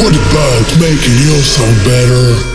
What about making your song better?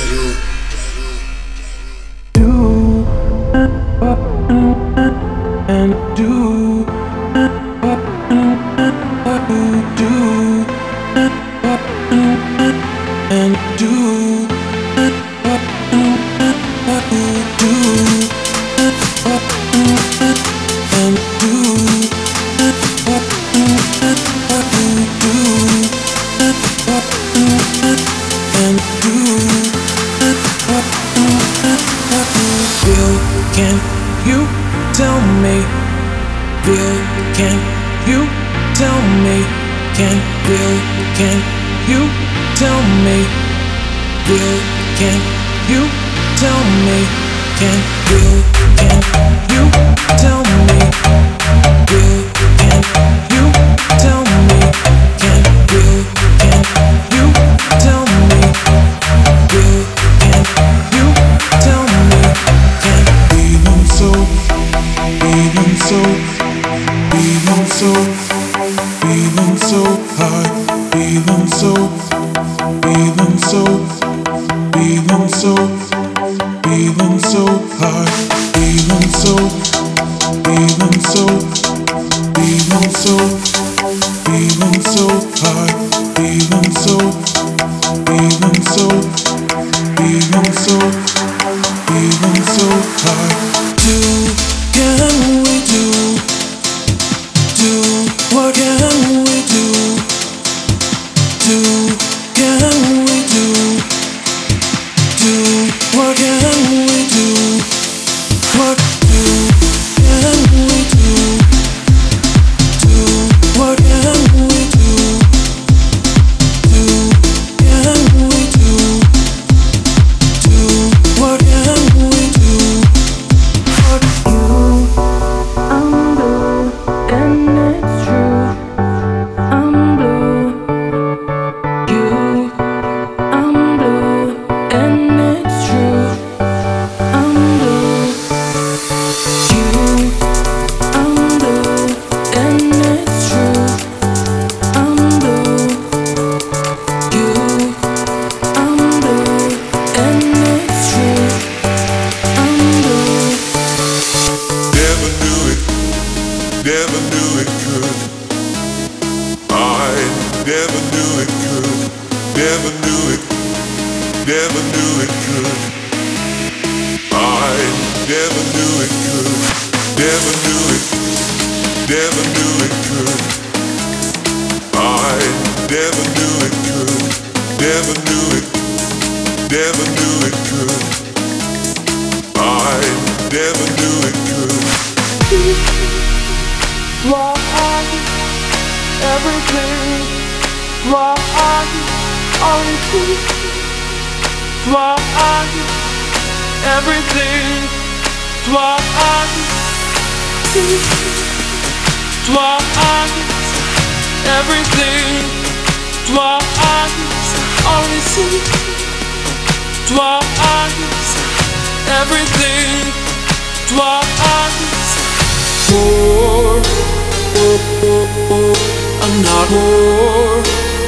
Can you tell me? Bill, can you tell me? Can you tell me? Bill, can you tell me? Can you tell me? Bill, can you tell me? Can you tell me? Bill, can you tell me? Feeling so high, feeling so high, feeling so high. What can we do? What can we do? What can we do? What can we do? Can we do? What can we do? What you? I'm blue and it's true. I'm blue. You. I'm blue and it's true. I'm blue. You. I'm blue and it's true. I'm blue. You. I'm blue and it's true. I'm blue. Never knew it could. I never knew it could. Never knew it could. I never knew it could. Never knew it could. I never knew it could. Never knew it could. I never knew it could. Why everything? Why only two? Why everything? Why everything? Why only see? Why everything? Why more? I'm not more.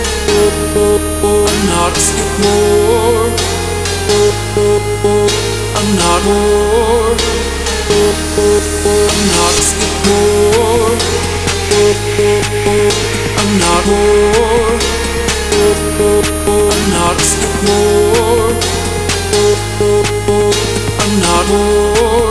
I'm not skip more. I'm not more. I'm not skip more. I'm not more. I'm not skip more. I'm not more.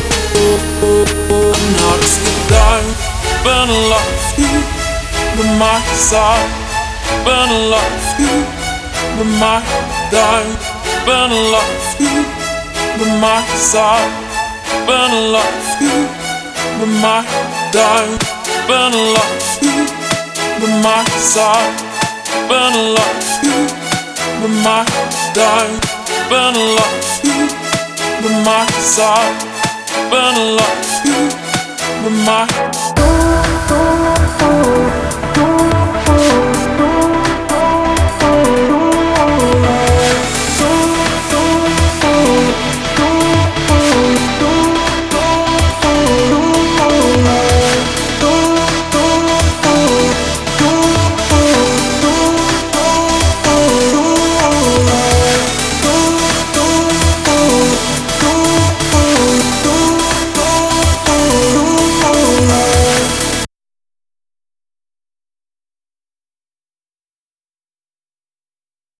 I'm not skip life. Been alive, you by my side. Been alive, you by my side. Been alive, you by my side. Been alive, you by my side. Been alive, you by my side. Been alive, you by my side. Been alive, you by my side. Been alive, you by my